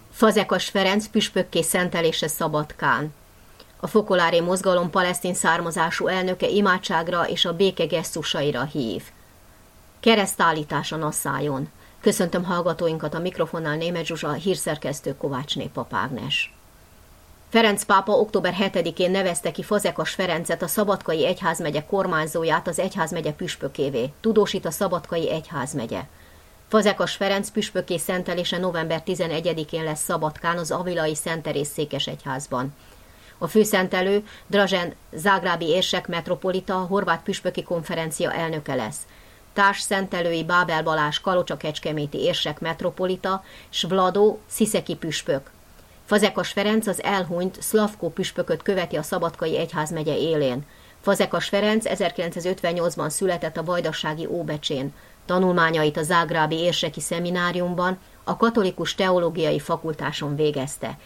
Fazekas Ferenc püspökké szentelése Szabadkán. A fokolári mozgalom palesztin származású elnöke imádságra és a béke gesztusaira hív. Keresztállítás a Nasszájon. Köszöntöm hallgatóinkat, a mikrofonnál Németh Zsuzsa, hírszerkesztő Kovácsné Pap Ágnes. Ferenc pápa október 7-én nevezte ki Fazekas Ferencet, a Szabadkai Egyházmegye kormányzóját az egyházmegye püspökévé, tudósít a Szabadkai Egyházmegye. Fazekas Ferenc püspökké szentelése november 11-én lesz Szabadkán, az avilai Szent Teréz székesegyházban. A főszentelő Dražen zágrábi érsek metropolita, a horvát püspöki konferencia elnöke lesz. Társszentelői Bábel Balázs kalocsa-kecskeméti érsek metropolita, s Vlado sziszeki püspök. Fazekas Ferenc az elhunyt Szlavkó püspököt követi a Szabadkai Egyházmegye élén. Fazekas Ferenc 1958-ban született a vajdasági Óbecsén. Tanulmányait a zágrábi érseki szemináriumban, a katolikus teológiai fakultáson végezte.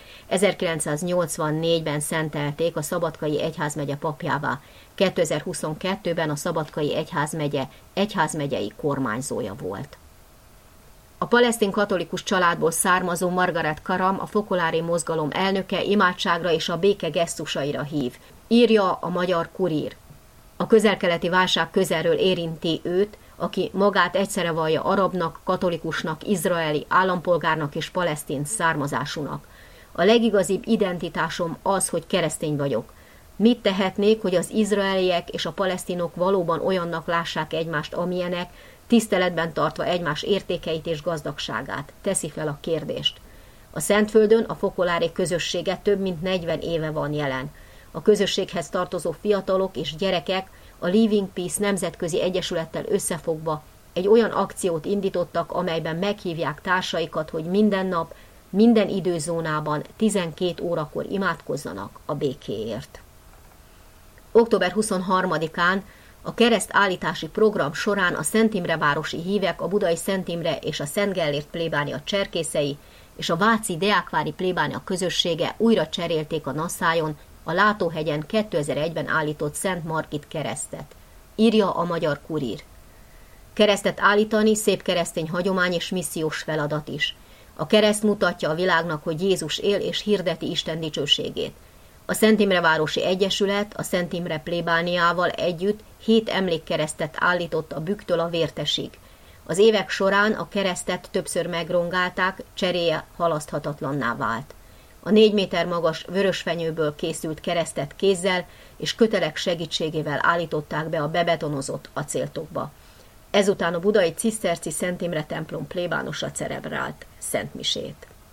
1984-ben szentelték a Szabadkai Egyházmegye papjává. 2022-ben a Szabadkai Egyházmegye egyházmegyei kormányzója volt. A palesztin katolikus családból származó Margaret Karam, a fokolári mozgalom elnöke, imádságra és a béke gesztusaira hív. Írja a Magyar Kurír. A közel-keleti válság közelről érinti őt, aki magát egyszerre vallja arabnak, katolikusnak, izraeli állampolgárnak és palesztin származásúnak. A legigazibb identitásom az, hogy keresztény vagyok. Mit tehetnék, hogy az izraeliek és a palesztinok valóban olyannak lássák egymást, amilyenek, tiszteletben tartva egymás értékeit és gazdagságát? Teszi fel a kérdést. A Szentföldön a fokolári közössége több mint 40 éve van jelen. A közösséghez tartozó fiatalok és gyerekek a Living Peace nemzetközi egyesülettel összefogva egy olyan akciót indítottak, amelyben meghívják társaikat, hogy minden nap, minden időzónában 12 órakor imádkozzanak a békéért. Október 23-án a keresztállítási program során a Szent Imre városi hívek, a budai Szent Imre és a Szent Gellért plébánia cserkészei és a váci deákvári plébánia közössége újra cserélték a Nasszájon a Látóhegyen 2001-ben állított Szent Margit keresztet. Írja a Magyar Kurír. Keresztet állítani szép keresztény hagyomány és missziós feladat is. A kereszt mutatja a világnak, hogy Jézus él és hirdeti Isten dicsőségét. A Szent Imre városi egyesület a Szent Imre plébániával együtt 7 emlékkeresztet állított a Büktől a Vértesig. Az évek során a keresztet többször megrongálták, cseréje halaszthatatlanná vált. A 4 méter magas vörösfenyőből készült keresztet kézzel és kötelek segítségével állították be a bebetonozott acéltokba. Ezután a budai ciszterci Szent Imre templom plébánosa celebrált szentmisét.